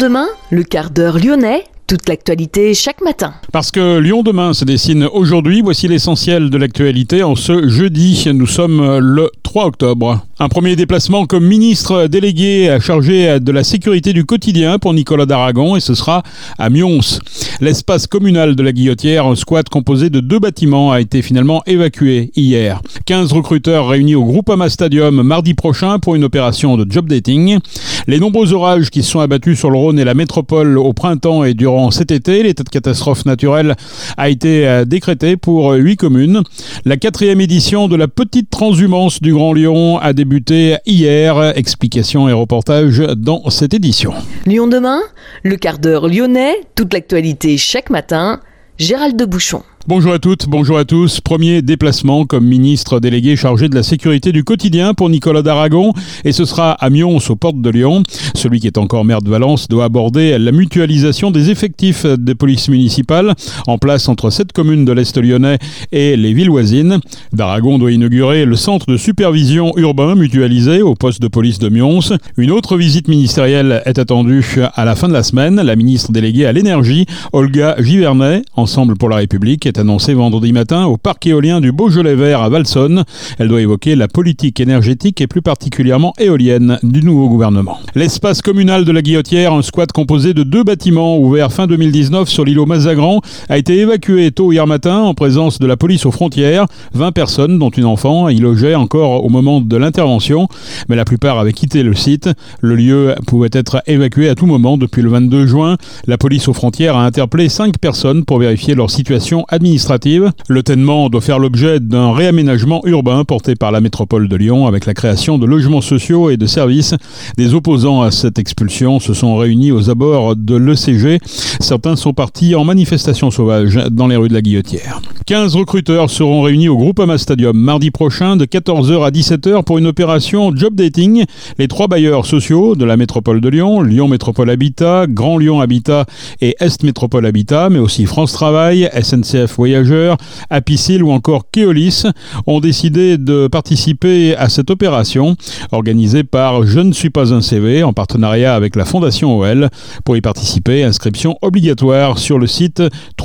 demain, le quart d'heure lyonnais, toute l'actualité chaque matin. Parce que Lyon demain se dessine aujourd'hui, voici l'essentiel de l'actualité en ce jeudi. Nous sommes le 3 octobre. Un premier déplacement comme ministre délégué chargé de la sécurité du quotidien pour Nicolas Daragon, et ce sera à Mions. L'espace communal de la Guillotière, un squat composé de 2 bâtiments, a été finalement évacué hier. 15 recruteurs réunis au Groupama Stadium mardi prochain pour une opération de job dating. Les nombreux orages qui se sont abattus sur le Rhône et la métropole au printemps et durant cet été, l'état de catastrophe naturelle a été décrété pour 8 communes. La 4e édition de la petite transhumance du Grand Lyon a débuté hier. Explications et reportages dans cette édition. Lyon demain, le quart d'heure lyonnais, toute l'actualité chaque matin. Gérald de Bouchon. Bonjour à toutes, bonjour à tous. Premier déplacement comme ministre délégué chargé de la sécurité du quotidien pour Nicolas Daragon, et ce sera à Mions, aux portes de Lyon. Celui qui est encore maire de Valence doit aborder la mutualisation des effectifs des polices municipales en place entre 7 communes de l'Est lyonnais et les villes voisines. Daragon doit inaugurer le centre de supervision urbain mutualisé au poste de police de Mions. Une autre visite ministérielle est attendue à la fin de la semaine. La ministre déléguée à l'énergie, Olga Givernet, Ensemble pour la République, est annoncée vendredi matin au parc éolien du Beaujolais Vert à Valsonne. Elle doit évoquer la politique énergétique et plus particulièrement éolienne du nouveau gouvernement. L'espace communal de la Guillotière, un squat composé de 2 bâtiments ouvert fin 2019 sur l'îlot Mazagran, a été évacué tôt hier matin en présence de la police aux frontières. 20 personnes, dont une enfant, y logeaient encore au moment de l'intervention, mais la plupart avaient quitté le site. Le lieu pouvait être évacué à tout moment depuis le 22 juin. La police aux frontières a interpellé 5 personnes pour vérifier leur situation administrative. Le Ténement doit faire l'objet d'un réaménagement urbain porté par la métropole de Lyon avec la création de logements sociaux et de services. Des opposants à cette expulsion se sont réunis aux abords de l'ECG. Certains sont partis en manifestation sauvage dans les rues de la Guillotière. 15 recruteurs seront réunis au Groupama Stadium mardi prochain de 14h à 17h pour une opération job dating. Les 3 bailleurs sociaux de la métropole de Lyon, Lyon Métropole Habitat, Grand Lyon Habitat et Est Métropole Habitat, mais aussi France Travail, SNCF Voyageurs, Apicil ou encore Keolis ont décidé de participer à cette opération organisée par Je ne suis pas un CV en partenariat avec la Fondation OL. Pour y participer, inscription obligatoire sur le site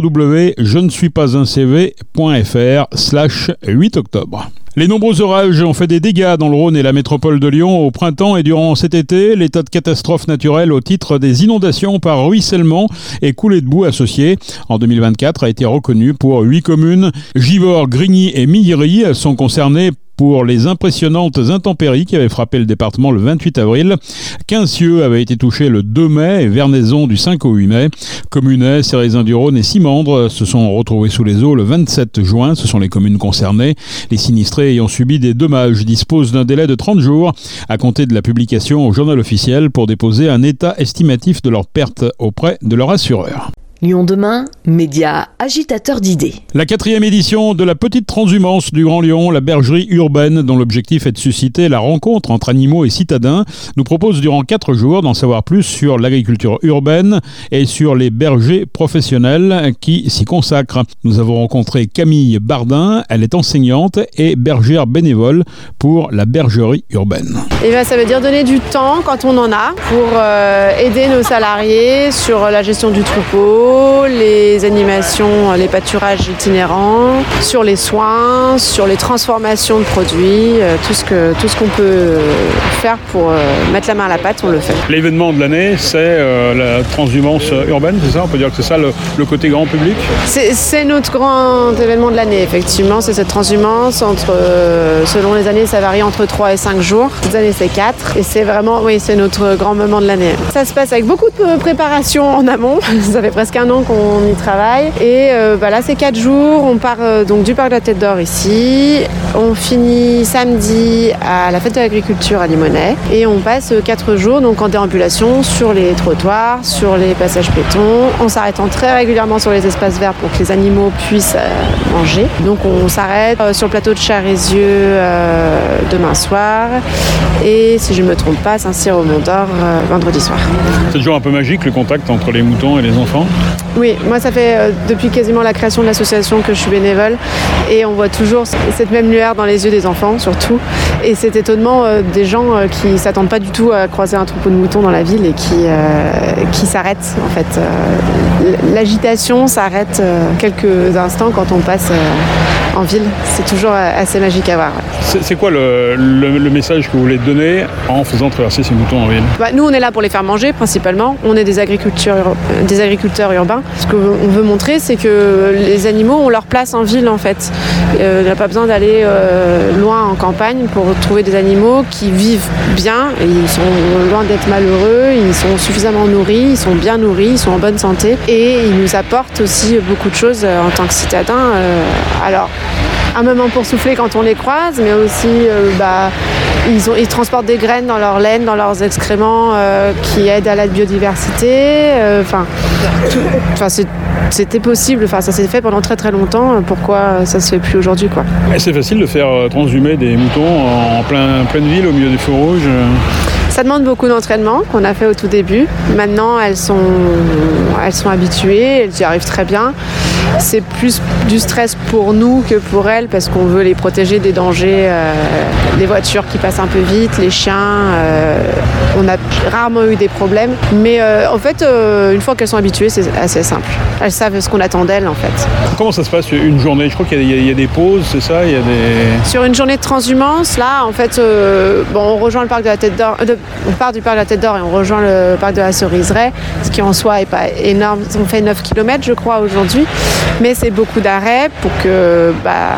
www.jenesuispasuncv.fr/8 octobre. Les nombreux orages ont fait des dégâts dans le Rhône et la métropole de Lyon au printemps et durant cet été. L'état de catastrophe naturelle au titre des inondations par ruissellement et coulées de boue associées en 2024 a été reconnu pour 8 communes. Givors, Grigny et Milly sont concernés pour les impressionnantes intempéries qui avaient frappé le département le 28 avril. 15 cieux avaient été touchés le 2 mai et Vernaison du 5 au 8 mai. Communais, Cérézin-du-Rhône et Simandre se sont retrouvés sous les eaux le 27 juin. Ce sont les communes concernées. Les sinistrés ayant subi des dommages disposent d'un délai de 30 jours à compter de la publication au journal officiel pour déposer un état estimatif de leurs pertes auprès de leur assureur. Lyon demain, média agitateur d'idées. La 4e édition de la petite transhumance du Grand Lyon, la bergerie urbaine, dont l'objectif est de susciter la rencontre entre animaux et citadins, nous propose durant 4 jours d'en savoir plus sur l'agriculture urbaine et sur les bergers professionnels qui s'y consacrent. Nous avons rencontré Camille Bardin, elle est enseignante et bergère bénévole pour la bergerie urbaine. Ça veut dire donner du temps quand on en a pour aider nos salariés sur la gestion du troupeau, les animations, les pâturages itinérants, sur les soins, sur les transformations de produits, tout ce qu'on peut faire pour mettre la main à la pâte, on le fait. L'événement de l'année, c'est la transhumance urbaine, c'est ça? On peut dire que c'est ça le côté grand public? C'est notre grand événement de l'année, effectivement. C'est cette transhumance selon les années, ça varie entre 3 et 5 jours. Cette année, c'est 4. Et c'est vraiment, c'est notre grand moment de l'année. Ça se passe avec beaucoup de préparation en amont. Ça fait presque 1 an qu'on y travaille. Et là, c'est 4 jours. On part donc du parc de la Tête d'Or ici. On finit samedi à la fête de l'agriculture à Limonest. Et on passe 4 jours donc en déambulation sur les trottoirs, sur les passages piétons, en s'arrêtant très régulièrement sur les espaces verts pour que les animaux puissent manger. Donc on s'arrête sur le plateau de Charézieux demain soir. Et si je ne me trompe pas, Saint-Cyr-au-Mont-d'Or vendredi soir. C'est toujours un peu magique le contact entre les moutons et les enfants? Oui, moi ça fait depuis quasiment la création de l'association que je suis bénévole et on voit toujours cette même lueur dans les yeux des enfants surtout Et cet étonnement des gens qui ne s'attendent pas du tout à croiser un troupeau de moutons dans la ville et qui s'arrêtent en fait. L'agitation s'arrête quelques instants quand on passe en ville. C'est toujours assez magique à voir. Ouais. C'est quoi le message que vous voulez donner en faisant traverser ces moutons en ville? Nous, on est là pour les faire manger principalement. On est des agriculteurs urbains. Ce qu'on veut montrer, c'est que les animaux ont leur place en ville en fait. Il n'y a pas besoin d'aller loin en campagne pour trouver des animaux qui vivent bien. Et ils sont loin d'être malheureux, ils sont suffisamment nourris, ils sont bien nourris, ils sont en bonne santé. Et ils nous apportent aussi beaucoup de choses en tant que citadins. Alors, un moment pour souffler quand on les croise, mais aussi ils transportent des graines dans leur laine, dans leurs excréments qui aident à la biodiversité. C'était possible, ça s'est fait pendant très très longtemps. Pourquoi ça se fait plus aujourd'hui quoi? Et c'est facile de faire transhumer des moutons en pleine ville au milieu des feux rouges? Ça demande beaucoup d'entraînement qu'on a fait au tout début. Maintenant, elles sont habituées, elles y arrivent très bien. C'est plus du stress pour nous que pour elles parce qu'on veut les protéger des dangers, des voitures qui passent un peu vite, les chiens. On a rarement eu des problèmes. Mais en fait, une fois qu'elles sont habituées, c'est assez simple. Elles savent ce qu'on attend d'elles en fait. Comment ça se passe une journée? Je crois qu'il y a des pauses, c'est ça? Sur une journée de transhumance, là, en fait, on rejoint le parc de la Tête d'Or. On part du parc de la Tête d'Or et on rejoint le parc de la Ceriseraie, ce qui en soi n'est pas énorme. On fait 9 km, je crois, aujourd'hui. Mais c'est beaucoup d'arrêts pour que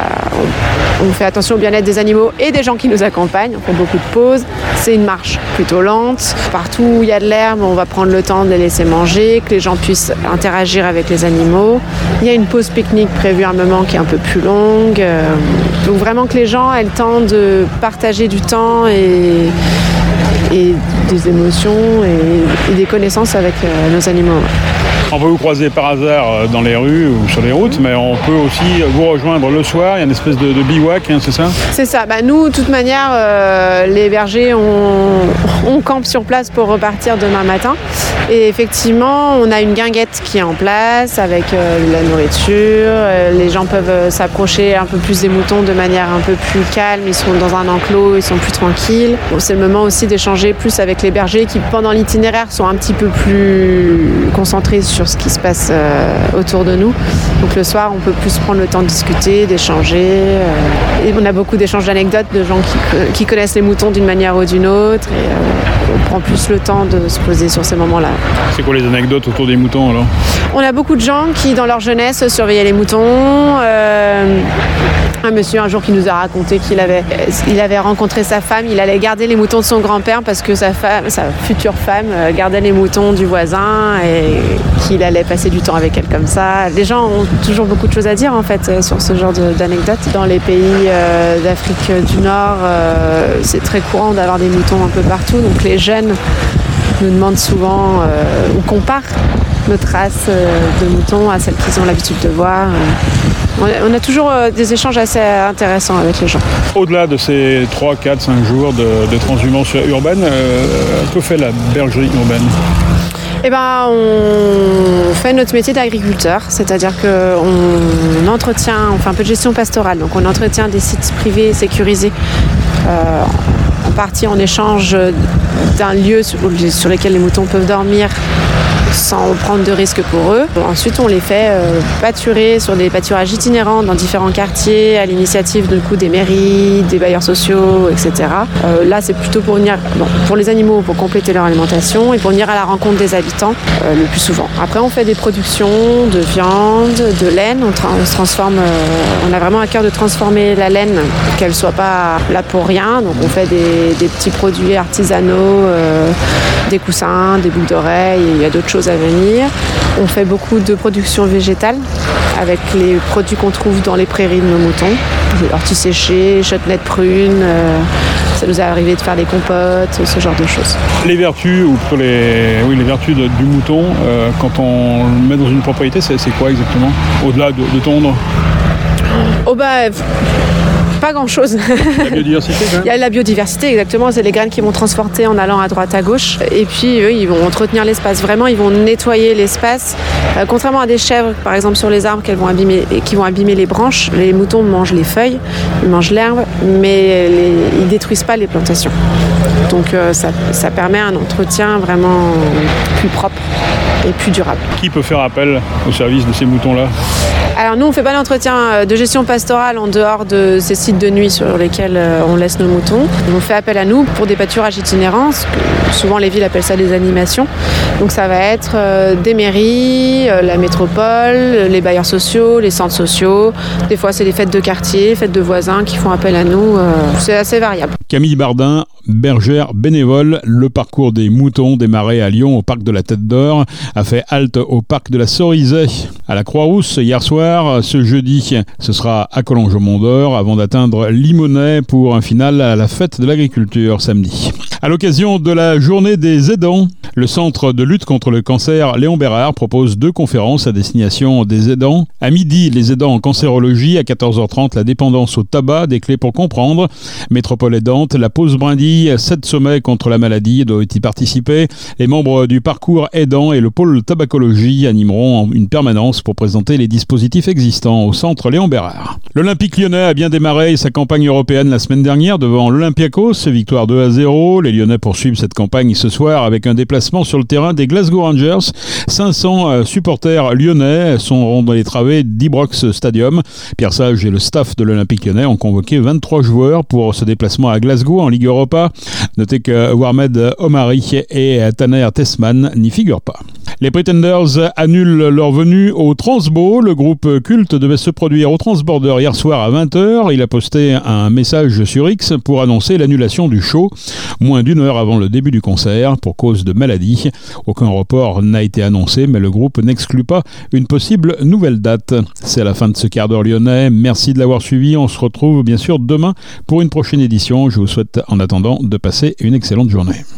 on fait attention au bien-être des animaux et des gens qui nous accompagnent. On fait beaucoup de pauses. C'est une marche plutôt lente. Partout où il y a de l'herbe, on va prendre le temps de les laisser manger, que les gens puissent interagir avec les animaux. Il y a une pause pique-nique prévue à un moment qui est un peu plus longue. Donc vraiment que les gens aient le temps de partager du temps et des émotions et des connaissances avec nos animaux. On peut vous croiser par hasard dans les rues ou sur les routes, mais on peut aussi vous rejoindre le soir. Il y a une espèce de bivouac, c'est ça? C'est ça. Nous, de toute manière, les bergers, on campe sur place pour repartir demain matin. Et effectivement, on a une guinguette qui est en place avec la nourriture. Les gens peuvent s'approcher un peu plus des moutons de manière un peu plus calme. Ils sont dans un enclos, ils sont plus tranquilles. C'est le moment aussi d'échanger plus avec les bergers qui, pendant l'itinéraire, sont un petit peu plus concentrés sur ce qui se passe autour de nous. Donc le soir, on peut plus prendre le temps de discuter, d'échanger. Et on a beaucoup d'échanges d'anecdotes de gens qui connaissent les moutons d'une manière ou d'une autre. Et on prend plus le temps de se poser sur ces moments-là. C'est quoi les anecdotes autour des moutons alors? On a beaucoup de gens qui, dans leur jeunesse, surveillaient les moutons. Un monsieur un jour qui nous a raconté qu'il avait rencontré sa femme, il allait garder les moutons de son grand-père parce que sa future femme gardait les moutons du voisin et qu'il allait passer du temps avec elle comme ça. Les gens ont toujours beaucoup de choses à dire en fait sur ce genre d'anecdotes. Dans les pays d'Afrique du Nord, c'est très courant d'avoir des moutons un peu partout. Donc les jeunes nous demandent souvent ou comparent notre race de moutons à celle qu'ils ont l'habitude de voir. On a toujours des échanges assez intéressants avec les gens. Au-delà de ces 3, 4, 5 jours de transhumance urbaine, que fait la bergerie urbaine? On fait notre métier d'agriculteur, c'est-à-dire qu'on entretient, on fait un peu de gestion pastorale, donc on entretient des sites privés sécurisés en partie en échange d'un lieu sur lequel les moutons peuvent dormir sans prendre de risques pour eux. Ensuite, on les fait pâturer sur des pâturages itinérants dans différents quartiers à l'initiative des mairies, des bailleurs sociaux, etc. Là, c'est plutôt pour venir, pour les animaux, pour compléter leur alimentation et pour venir à la rencontre des habitants le plus souvent. Après, on fait des productions de viande, de laine. On se transforme, on a vraiment à cœur de transformer la laine, qu'elle soit pas là pour rien. Donc, on fait des petits produits artisanaux, des coussins, des boucles d'oreilles, et il y a d'autres choses à venir. On fait beaucoup de production végétale avec les produits qu'on trouve dans les prairies de nos moutons, des orties séchées, châtaignettes prunes. Ça nous est arrivé de faire des compotes, ce genre de choses. Les vertus, les vertus du mouton, quand on le met dans une propriété, c'est quoi exactement? Au-delà de tondre? Pas grand-chose. La biodiversité quand même. Il y a la biodiversité, exactement. C'est les graines qui vont transporter en allant à droite, à gauche. Et puis, eux, ils vont entretenir l'espace. Vraiment, ils vont nettoyer l'espace. Contrairement à des chèvres, par exemple, sur les arbres qui vont abîmer les branches, les moutons mangent les feuilles, ils mangent l'herbe, mais ils détruisent pas les plantations. Donc ça permet un entretien vraiment plus propre et plus durable. Qui peut faire appel au service de ces moutons-là ? Alors nous, on ne fait pas d'entretien de gestion pastorale en dehors de ces sites de nuit sur lesquels on laisse nos moutons. On fait appel à nous pour des pâturages itinérants. Souvent, les villes appellent ça des animations. Donc ça va être des mairies, la métropole, les bailleurs sociaux, les centres sociaux. Des fois, c'est les fêtes de quartier, fêtes de voisins qui font appel à nous. C'est assez variable. Camille Bardin, bergère bénévole, le parcours des moutons démarré à Lyon au parc de la Tête d'Or a fait halte au parc de la Cerisay à la Croix-Rousse hier soir. Ce jeudi, ce sera à Collonges-au-Mont-d'Or avant d'atteindre Limonest pour un final à la fête de l'agriculture samedi. À l'occasion de la journée des aidants, le centre de lutte contre le cancer Léon Bérard propose 2 conférences à destination des aidants. À midi, les aidants en cancérologie, à 14h30, la dépendance au tabac, des clés pour comprendre. Métropole aidante, la pause brindille, 7 sommets contre la maladie doivent y participer. Les membres du parcours aidant et le pôle tabacologie animeront une permanence pour présenter les dispositifs existants au centre Léon Bérard. L'Olympique lyonnais a bien démarré sa campagne européenne la semaine dernière devant l'Olympiakos, victoire 2-0. Les Lyonnais poursuivent cette campagne ce soir avec un déplacement sur le terrain des Glasgow Rangers. 500 supporters lyonnais sont dans les travées d'Ibrox Stadium. Pierre Sage et le staff de l'Olympique lyonnais ont convoqué 23 joueurs pour ce déplacement à Glasgow en Ligue Europa. Notez que Warmed Omari et Taner Tessman n'y figurent pas. Les Pretenders annulent leur venue au Transbo. Le groupe culte devait se produire au Transborder hier soir à 20h. Il a posté un message sur X pour annoncer l'annulation du show, moins d'1 heure avant le début du concert, pour cause de maladie. Aucun report n'a été annoncé, mais le groupe n'exclut pas une possible nouvelle date. C'est la fin de ce quart d'heure lyonnais. Merci de l'avoir suivi. On se retrouve bien sûr demain pour une prochaine édition. Je vous souhaite en attendant de passer une excellente journée.